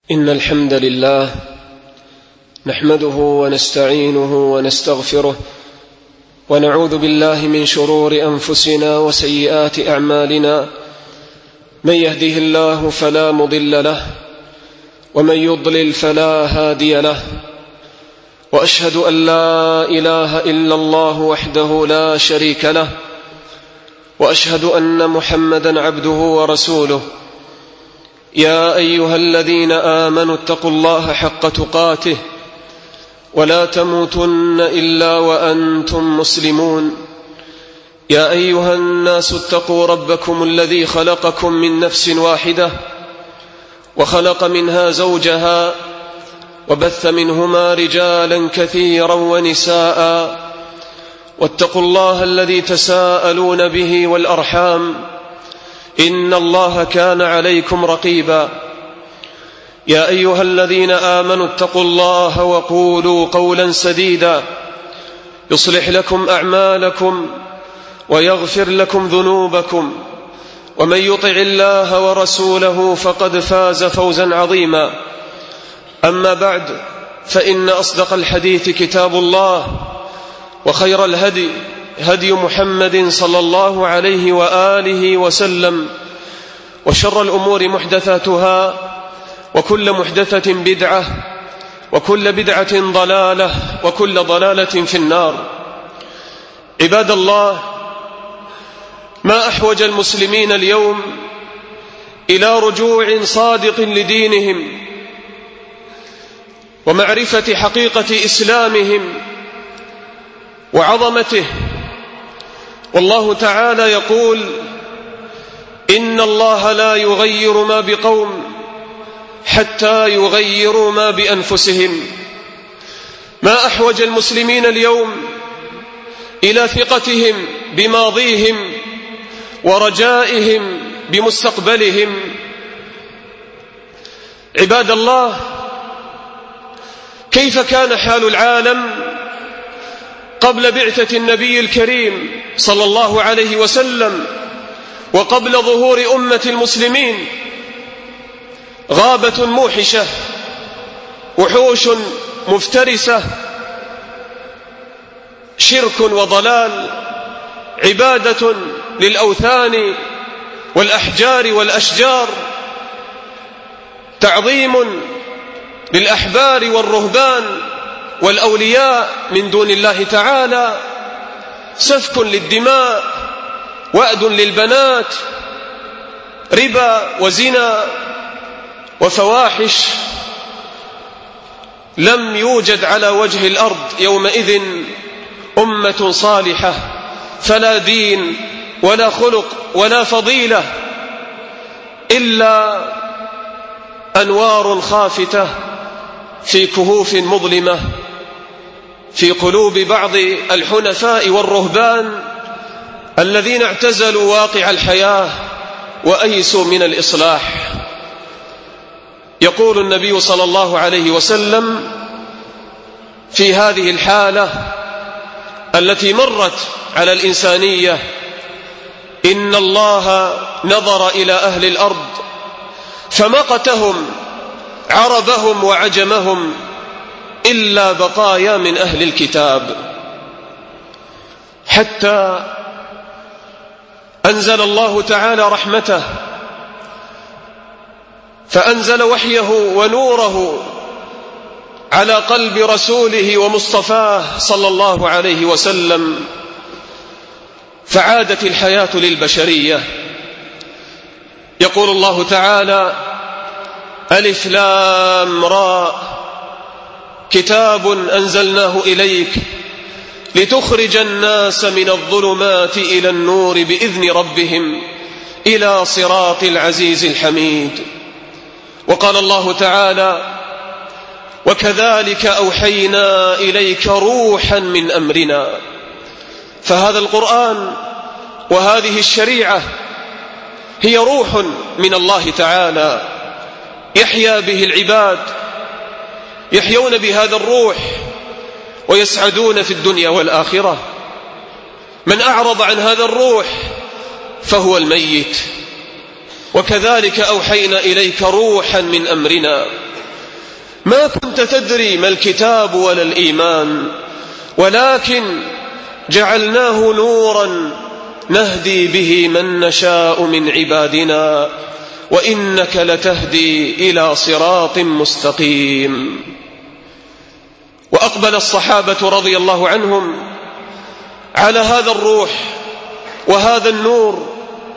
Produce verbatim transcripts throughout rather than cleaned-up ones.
إن الحمد لله نحمده ونستعينه ونستغفره ونعوذ بالله من شرور أنفسنا وسيئات أعمالنا. من يهده الله فلا مضل له ومن يضلل فلا هادي له، وأشهد أن لا إله إلا الله وحده لا شريك له، وأشهد أن محمدا عبده ورسوله. يا أيها الذين آمنوا اتقوا الله حق تقاته ولا تموتن إلا وأنتم مسلمون. يا أيها الناس اتقوا ربكم الذي خلقكم من نفس واحدة وخلق منها زوجها وبث منهما رجالا كثيرا ونساء، واتقوا الله الذي تساءلون به والأرحام إن الله كان عليكم رقيبا. يا أيها الذين آمنوا اتقوا الله وقولوا قولا سديدا يصلح لكم أعمالكم ويغفر لكم ذنوبكم، ومن يطع الله ورسوله فقد فاز فوزا عظيما. أما بعد، فإن أصدق الحديث كتاب الله، وخير الهدي هدي محمد صلى الله عليه وآله وسلم، وشر الأمور محدثاتها، وكل محدثة بدعة، وكل بدعة ضلالة، وكل ضلالة في النار. عباد الله، ما أحوج المسلمين اليوم إلى رجوع صادق لدينهم ومعرفة حقيقة إسلامهم وعظمته. والله تعالى يقول: إن الله لا يغير ما بقوم حتى يغيروا ما بأنفسهم. ما أحوج المسلمين اليوم إلى ثقتهم بماضيهم ورجائهم بمستقبلهم. عباد الله، كيف كان حال العالم قبل بعثة النبي الكريم صلى الله عليه وسلم وقبل ظهور أمة المسلمين؟ غابة موحشة، وحوش مفترسة، شرك وضلال، عبادة للأوثان والأحجار والأشجار، تعظيم للأحبار والرهبان والأولياء من دون الله تعالى، سفك للدماء، وأد للبنات، ربا وزنا وفواحش. لم يوجد على وجه الأرض يومئذ أمة صالحة، فلا دين ولا خلق ولا فضيلة، إلا أنوار خافتة في كهوف مظلمة في قلوب بعض الحنفاء والرهبان الذين اعتزلوا واقع الحياة وأيسوا من الإصلاح. يقول النبي صلى الله عليه وسلم في هذه الحالة التي مرت على الإنسانية: إن الله نظر إلى أهل الأرض فمقتهم عربهم وعجمهم إلا بقايا من أهل الكتاب، حتى أنزل الله تعالى رحمته، فأنزل وحيه ونوره على قلب رسوله ومصطفاه صلى الله عليه وسلم، فعادت الحياة للبشرية. يقول الله تعالى: ألف لام راء، كتاب أنزلناه إليك لتخرج الناس من الظلمات إلى النور بإذن ربهم إلى صراط العزيز الحميد. وقال الله تعالى: وكذلك أوحينا إليك روحا من أمرنا. فهذا القرآن وهذه الشريعة هي روح من الله تعالى يحيا به العباد، يحيون بهذا الروح ويسعدون في الدنيا والآخرة. من أعرض عن هذا الروح فهو الميت. وكذلك أوحينا إليك روحا من أمرنا. ما كنت تدري ما الكتاب ولا الإيمان ولكن جعلناه نورا نهدي به من نشاء من عبادنا وإنك لتهدي إلى صراط مستقيم. وأقبل الصحابة رضي الله عنهم على هذا الروح وهذا النور،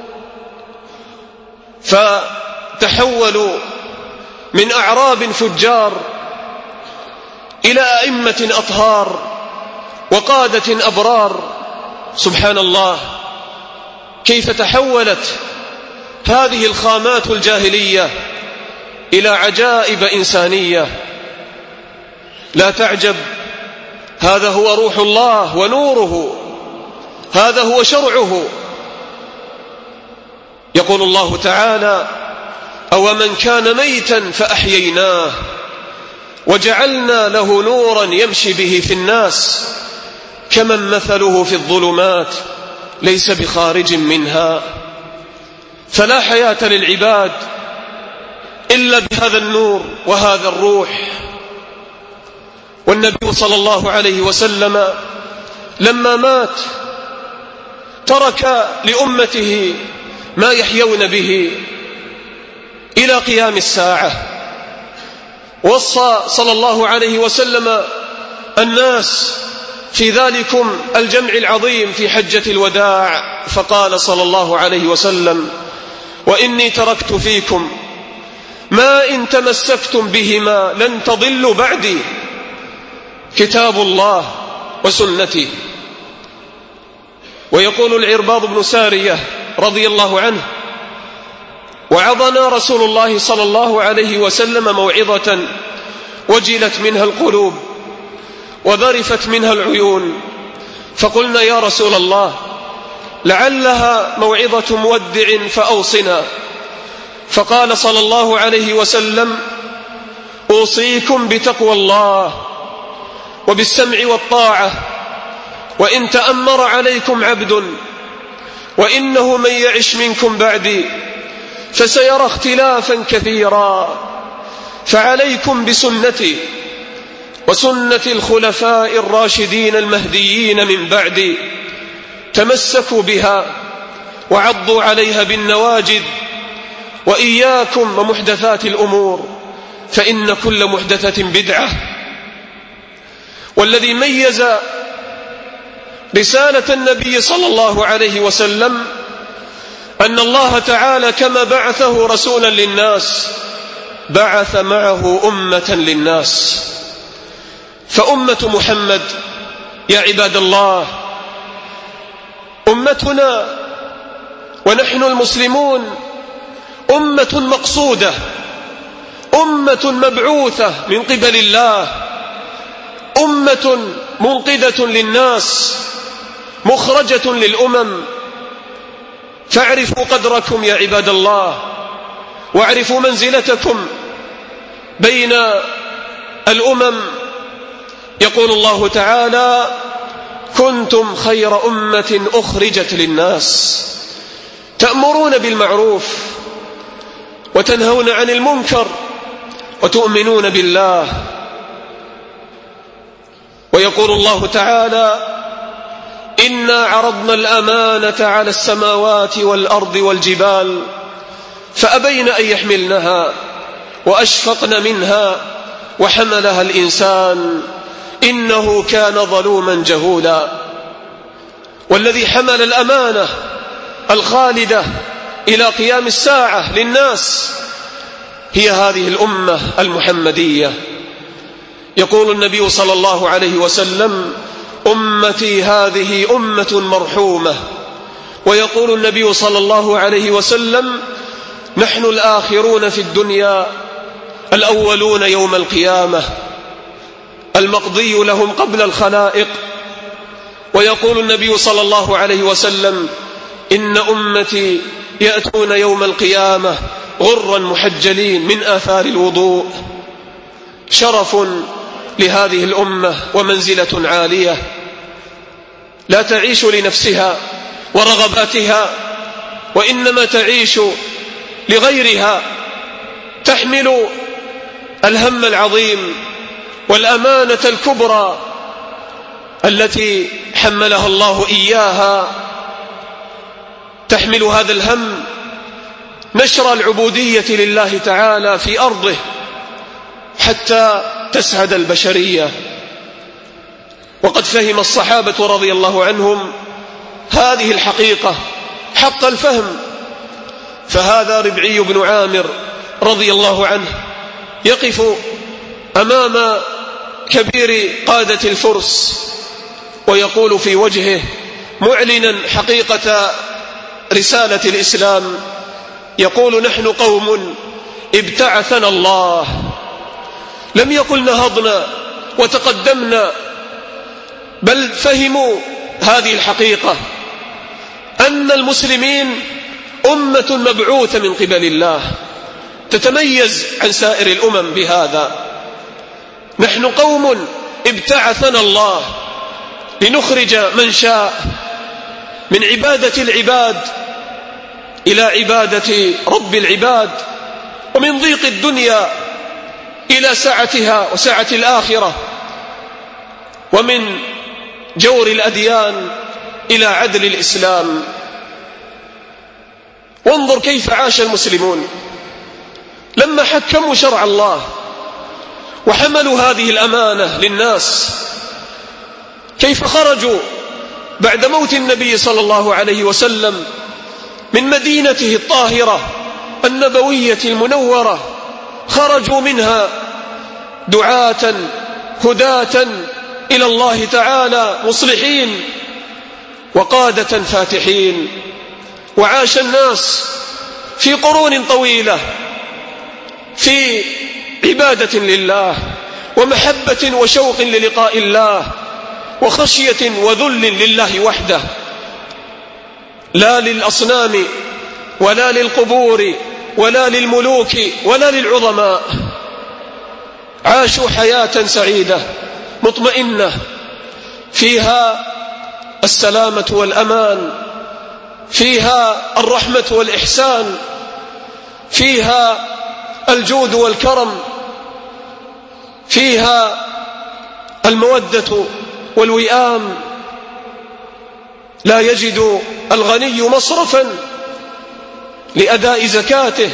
فتحولوا من أعراب فجار إلى أئمة أطهار وقادة أبرار. سبحان الله، كيف تحولت هذه الخامات الجاهلية إلى عجائب إنسانية. لا تعجب، هذا هو روح الله ونوره، هذا هو شرعه. يقول الله تعالى: أو من كان ميتا فأحييناه وجعلنا له نورا يمشي به في الناس كمن مثله في الظلمات ليس بخارج منها. فلا حياة للعباد إلا بهذا النور وهذا الروح. والنبي صلى الله عليه وسلم لما مات ترك لأمته ما يحيون به إلى قيام الساعة. وصى صلى الله عليه وسلم الناس في ذلكم الجمع العظيم في حجة الوداع، فقال صلى الله عليه وسلم: وإني تركت فيكم ما إن تمسكتم بهما لن تضلوا بعدي، كتاب الله وسنتي. ويقول العرباض بن سارية رضي الله عنه: وعظنا رسول الله صلى الله عليه وسلم موعظة وجلت منها القلوب وذرفت منها العيون، فقلنا: يا رسول الله، لعلها موعظة مودع فأوصنا. فقال صلى الله عليه وسلم: أوصيكم بتقوى الله وبالسمع والطاعة، وإن تأمر عليكم عبد، وإنه من يعش منكم بعدي فسيرى اختلافا كثيرا، فعليكم بسنتي وسنة الخلفاء الراشدين المهديين من بعدي، تمسكوا بها وعضوا عليها بالنواجذ، وإياكم ومحدثات الأمور فإن كل محدثة بدعة. والذي ميز رسالة النبي صلى الله عليه وسلم أن الله تعالى كما بعثه رسولا للناس بعث معه أمة للناس. فأمة محمد يا عباد الله أمتنا ونحن المسلمون أمة مقصودة، أمة مبعوثة من قبل الله، أمة منقذة للناس، مخرجة للأمم. فاعرفوا قدركم يا عباد الله، واعرفوا منزلتكم بين الأمم. يقول الله تعالى: كنتم خير أمة أخرجت للناس تأمرون بالمعروف وتنهون عن المنكر وتؤمنون بالله. ويقول الله تعالى: إنا عرضنا الأمانة على السماوات والأرض والجبال فأبين أن يحملنها وأشفقن منها وحملها الإنسان إنه كان ظلوما جهولا. والذي حمل الأمانة الخالدة إلى قيام الساعة للناس هي هذه الأمة المحمدية. يقول النبي صلى الله عليه وسلم: أمتي هذه أمة مرحومة. ويقول النبي صلى الله عليه وسلم: نحن الآخرون في الدنيا الأولون يوم القيامة، المقضي لهم قبل الخلائق. ويقول النبي صلى الله عليه وسلم: إن أمتي يأتون يوم القيامة غرا محجلين من آثار الوضوء. شرف لهذه الأمة ومنزلة عالية، لا تعيش لنفسها ورغباتها، وإنما تعيش لغيرها، تحمل الهم العظيم والأمانة الكبرى التي حملها الله إياها، تحمل هذا الهم نشر العبودية لله تعالى في أرضه حتى تسعد البشرية. وقد فهم الصحابة رضي الله عنهم هذه الحقيقة حق الفهم. فهذا ربعي بن عامر رضي الله عنه يقف أمام كبير قادة الفرس ويقول في وجهه معلنا حقيقة رسالة الإسلام، يقول: نحن قوم ابتعثنا الله. لم يقل نهضنا وتقدمنا، بل فهموا هذه الحقيقة أن المسلمين أمة مبعوثة من قبل الله، تتميز عن سائر الأمم بهذا. نحن قوم ابتعثنا الله لنخرج من شاء من عبادة العباد إلى عبادة رب العباد، ومن ضيق الدنيا إلى سعتها وسعة الآخرة، ومن جور الأديان إلى عدل الإسلام. وانظر كيف عاش المسلمون لما حكموا شرع الله وحملوا هذه الأمانة للناس، كيف خرجوا بعد موت النبي صلى الله عليه وسلم من مدينته الطاهرة النبوية المنورة، خرجوا منها دعاة هداة إلى الله تعالى مصلحين وقادة فاتحين. وعاش الناس في قرون طويلة في عبادة لله ومحبة وشوق للقاء الله وخشية وذل لله وحده، لا للأصنام ولا للقبور ولا للملوك ولا للعظماء. عاشوا حياة سعيدة مطمئنة فيها السلامة والأمان، فيها الرحمة والإحسان، فيها الجود والكرم، فيها المودة والوئام. لا يجد الغني مصرفا لأداء زكاته.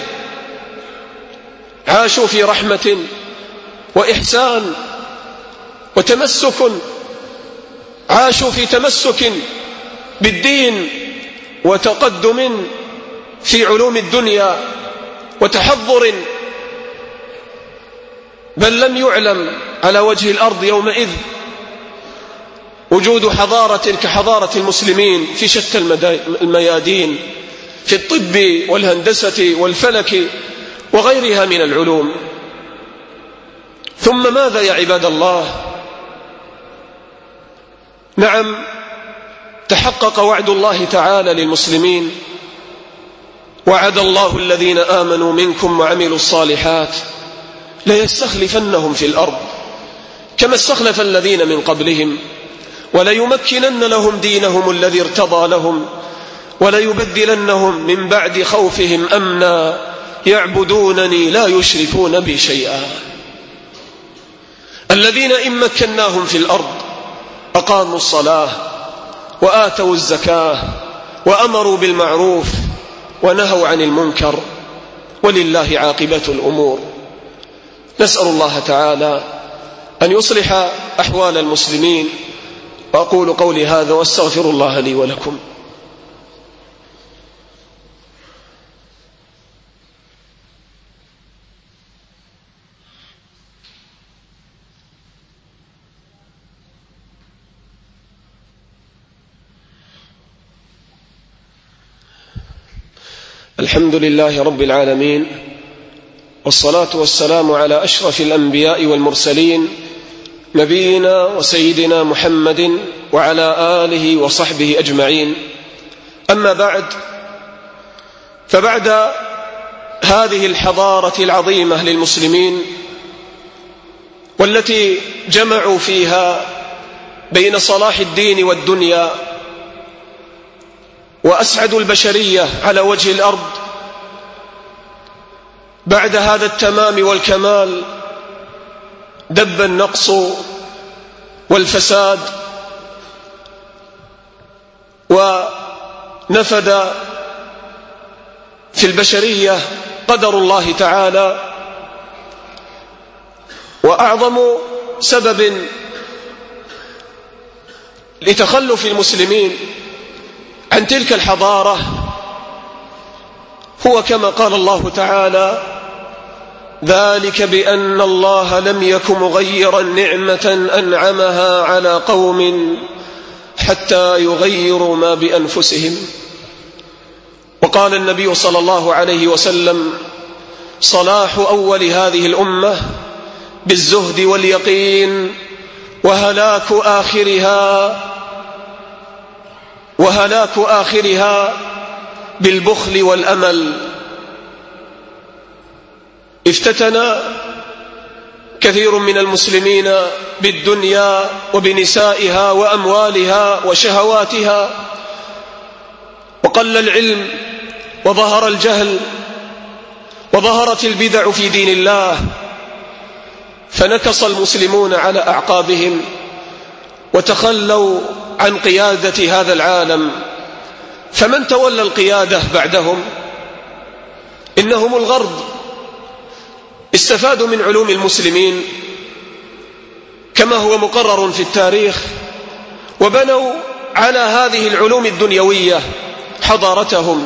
عاشوا في رحمة وإحسان وتمسك، عاشوا في تمسك بالدين وتقدم في علوم الدنيا وتحضر، بل لم يعلم على وجه الأرض يومئذ وجود حضارة كحضارة المسلمين في شتى الميادين، في الطب والهندسة والفلك وغيرها من العلوم. ثم ماذا يا عباد الله؟ نعم، تحقق وعد الله تعالى للمسلمين، وعد الله الذين آمنوا منكم وعملوا الصالحات ليستخلفنهم في الأرض كما استخلف الذين من قبلهم وليمكنن لهم دينهم الذي ارتضى لهم وليبدلنهم من بعد خوفهم أمنا يعبدونني لا يشركون بي شيئا. الذين إن مكناهم في الأرض أقاموا الصلاة وآتوا الزكاة وأمروا بالمعروف ونهوا عن المنكر، ولله عاقبة الأمور. نسأل الله تعالى أن يصلح أحوال المسلمين، وأقول قولي هذا واستغفر الله لي ولكم. الحمد لله رب العالمين، والصلاة والسلام على أشرف الأنبياء والمرسلين، نبينا وسيدنا محمد وعلى آله وصحبه أجمعين. أما بعد، فبعد هذه الحضارة العظيمة للمسلمين والتي جمعوا فيها بين صلاح الدين والدنيا وأسعدوا البشرية على وجه الأرض، بعد هذا التمام والكمال دب النقص والفساد ونفد في البشرية قدر الله تعالى. وأعظم سبب لتخلف المسلمين عن تلك الحضارة هو كما قال الله تعالى: ذلك بأن الله لم يك مغيرا نعمة أنعمها على قوم حتى يغيروا ما بأنفسهم. وقال النبي صلى الله عليه وسلم: صلاح أول هذه الأمة بالزهد واليقين، وهلاك آخرها وهلاك آخرها بالبخل والأمل. افتتن كثير من المسلمين بالدنيا وبنسائها وأموالها وشهواتها، وقل العلم وظهر الجهل وظهرت البدع في دين الله، فنكص المسلمون على أعقابهم وتخلوا عن قيادة هذا العالم. فمن تولى القيادة بعدهم؟ إنهم الغرب. استفادوا من علوم المسلمين كما هو مقرر في التاريخ، وبنوا على هذه العلوم الدنيوية حضارتهم،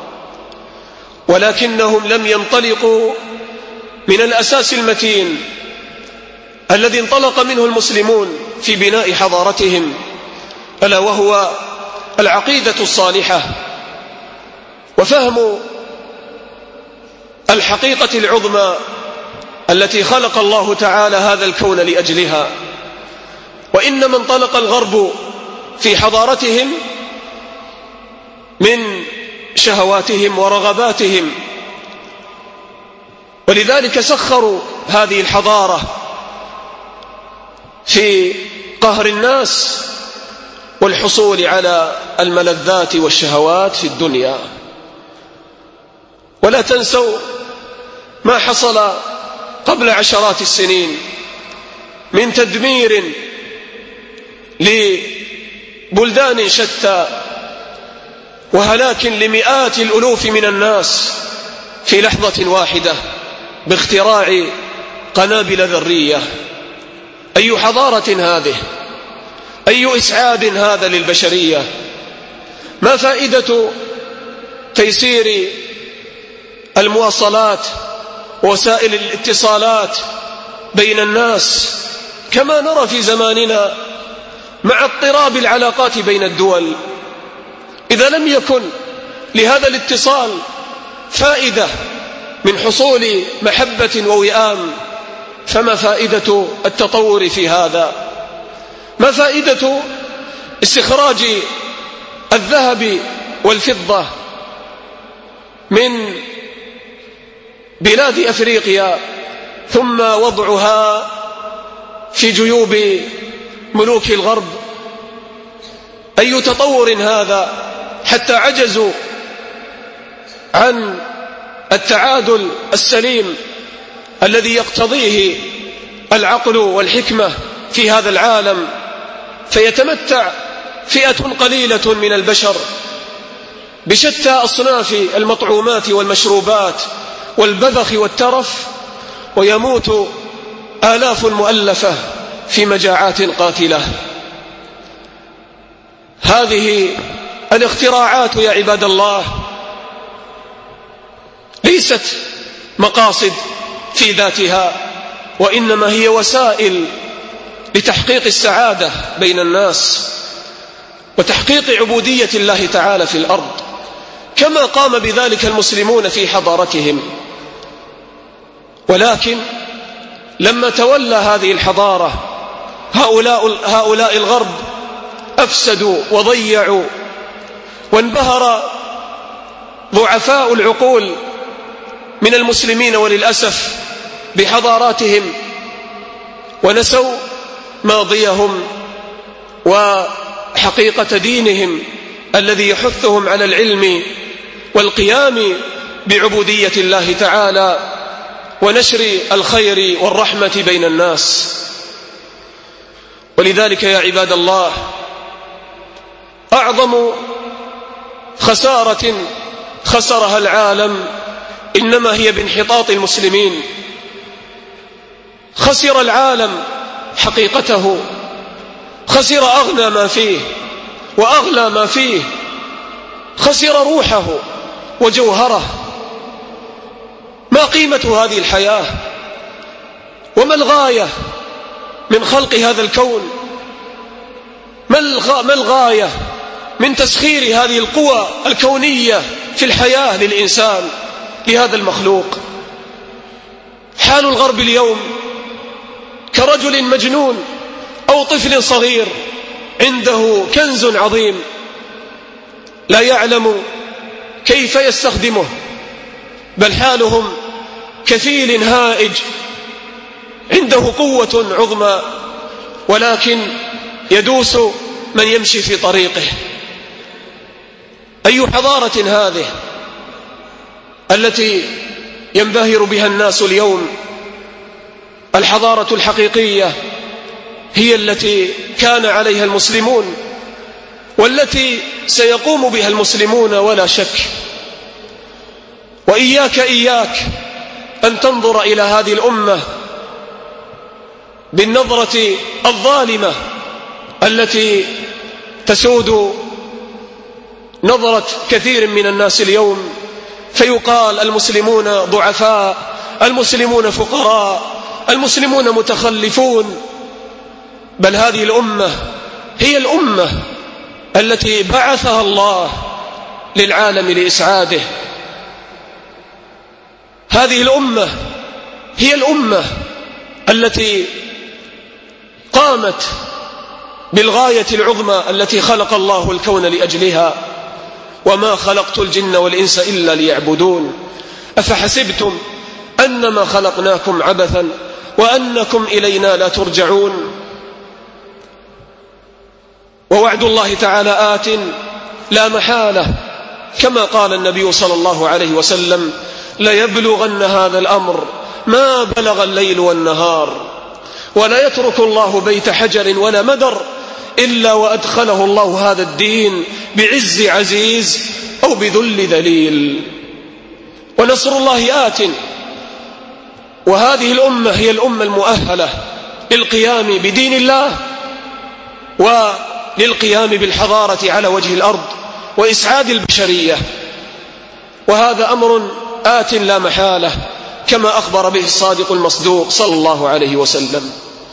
ولكنهم لم ينطلقوا من الأساس المتين الذي انطلق منه المسلمون في بناء حضارتهم، ألا وهو العقيدة الصالحة وفهم الحقيقة العظمى التي خلق الله تعالى هذا الكون لأجلها. وإنما انطلق الغرب في حضارتهم من شهواتهم ورغباتهم، ولذلك سخروا هذه الحضارة في قهر الناس والحصول على الملذات والشهوات في الدنيا. ولا تنسوا ما حصل قبل عشرات السنين من تدمير لبلدان شتى وهلاك لمئات الألوف من الناس في لحظة واحدة باختراع قنابل ذرية. أي حضارة هذه؟ أي إسعاد هذا للبشرية؟ ما فائدة تيسير المواصلات ووسائل الاتصالات بين الناس كما نرى في زماننا مع اضطراب العلاقات بين الدول؟ إذا لم يكن لهذا الاتصال فائدة من حصول محبة ووئام، فما فائدة التطور في هذا؟ ما فائدة استخراج الذهب والفضة من بلاد أفريقيا ثم وضعها في جيوب ملوك الغرب؟ أي تطور هذا حتى عجزوا عن التعادل السليم الذي يقتضيه العقل والحكمة في هذا العالم، فيتمتع فئة قليلة من البشر بشتى أصناف المطعومات والمشروبات والبذخ والترف، ويموت آلاف مؤلفة في مجاعات قاتلة. هذه الاختراعات يا عباد الله ليست مقاصد في ذاتها، وإنما هي وسائل لتحقيق السعادة بين الناس وتحقيق عبودية الله تعالى في الأرض، كما قام بذلك المسلمون في حضارتهم. ولكن لما تولى هذه الحضارة هؤلاء, هؤلاء الغرب أفسدوا وضيعوا، وانبهر ضعفاء العقول من المسلمين وللأسف بحضاراتهم، ونسوا ماضيهم وحقيقة دينهم الذي يحثهم على العلم والقيام بعبودية الله تعالى ونشر الخير والرحمة بين الناس. ولذلك يا عباد الله أعظم خسارة خسرها العالم إنما هي بانحطاط المسلمين. خسر العالم حقيقته، خسر أغنى ما فيه وأغلى ما فيه، خسر روحه وجوهره. ما قيمة هذه الحياة؟ وما الغاية من خلق هذا الكون؟ ما الغاية من تسخير هذه القوى الكونية في الحياة للإنسان، لهذا المخلوق؟ حال الغرب اليوم كرجل مجنون أو طفل صغير عنده كنز عظيم لا يعلم كيف يستخدمه، بل حالهم كفيل هائج عنده قوة عظمى ولكن يدوس من يمشي في طريقه. أي حضارة هذه التي ينبهر بها الناس اليوم؟ الحضارة الحقيقية هي التي كان عليها المسلمون والتي سيقوم بها المسلمون ولا شك. وإياك إياك أن تنظر إلى هذه الأمة بالنظرة الظالمة التي تسود نظرة كثير من الناس اليوم، فيقال المسلمون ضعفاء، المسلمون فقراء، المسلمون متخلفون. بل هذه الأمة هي الأمة التي بعثها الله للعالم لإسعاده. هذه الأمة هي الأمة التي قامت بالغاية العظمى التي خلق الله الكون لأجلها: وما خلقت الجن والإنس إلا ليعبدون. أفحسبتم أنما خلقناكم عبثا وأنكم إلينا لا ترجعون. ووعد الله تعالى آت لا محالة، كما قال النبي صلى الله عليه وسلم: ليبلغن هذا الأمر ما بلغ الليل والنهار، ولا يترك الله بيت حجر ولا مدر إلا وأدخله الله هذا الدين بعز عزيز أو بذل ذليل. ونصر الله آت، وهذه الأمة هي الأمة المؤهلة للقيام بدين الله وللقيام بالحضارة على وجه الأرض وإسعاد البشرية. وهذا أمر آت لا محالة كما أخبر به الصادق المصدوق صلى الله عليه وسلم.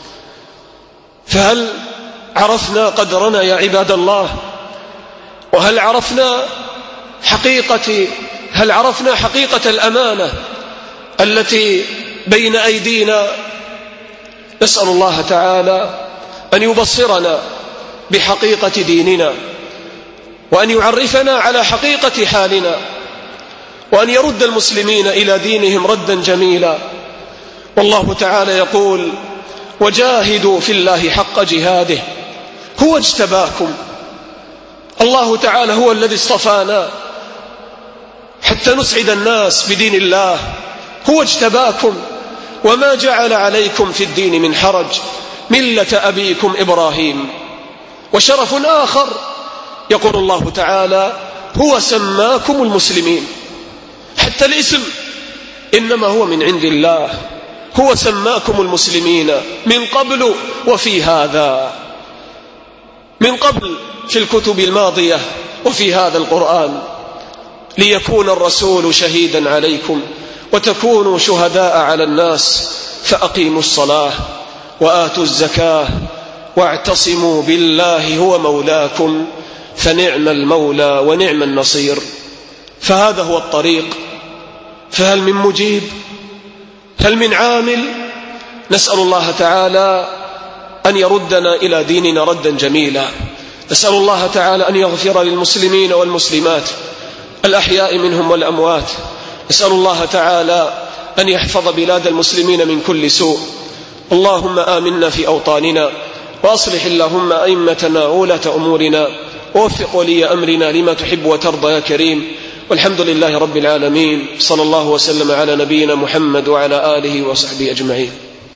فهل عرفنا قدرنا يا عباد الله؟ وهل عرفنا حقيقة هل عرفنا حقيقة الأمانة التي بين أيدينا؟ نسأل الله تعالى أن يبصرنا بحقيقة ديننا، وأن يعرفنا على حقيقة حالنا، وأن يرد المسلمين إلى دينهم ردا جميلا. والله تعالى يقول: وجاهدوا في الله حق جهاده هو اجتباكم. الله تعالى هو الذي اصطفانا حتى نسعد الناس بدين الله. هو اجتباكم وما جعل عليكم في الدين من حرج، ملة أبيكم إبراهيم. وشرف آخر يقول الله تعالى: هو سماكم المسلمين. حتى الاسم إنما هو من عند الله. هو سماكم المسلمين من قبل وفي هذا، من قبل في الكتب الماضية وفي هذا القرآن، ليكون الرسول شهيدا عليكم وتكونوا شهداء على الناس فأقيموا الصلاة وآتوا الزكاة واعتصموا بالله هو مولاكم فنعم المولى ونعم النصير. فهذا هو الطريق. فهل من مجيب؟ هل من عامل؟ نسأل الله تعالى أن يردنا إلى ديننا ردا جميلا. نسأل الله تعالى أن يغفر للمسلمين والمسلمات الأحياء منهم والأموات. نسأل الله تعالى أن يحفظ بلاد المسلمين من كل سوء. اللهم آمنا في أوطاننا، وأصلح اللهم أئمتنا وولاة أمورنا، ووفق ولي أمرنا لما تحب وترضى يا كريم. والحمد لله رب العالمين. صلى الله وسلم على نبينا محمد وعلى آله وصحبه أجمعين.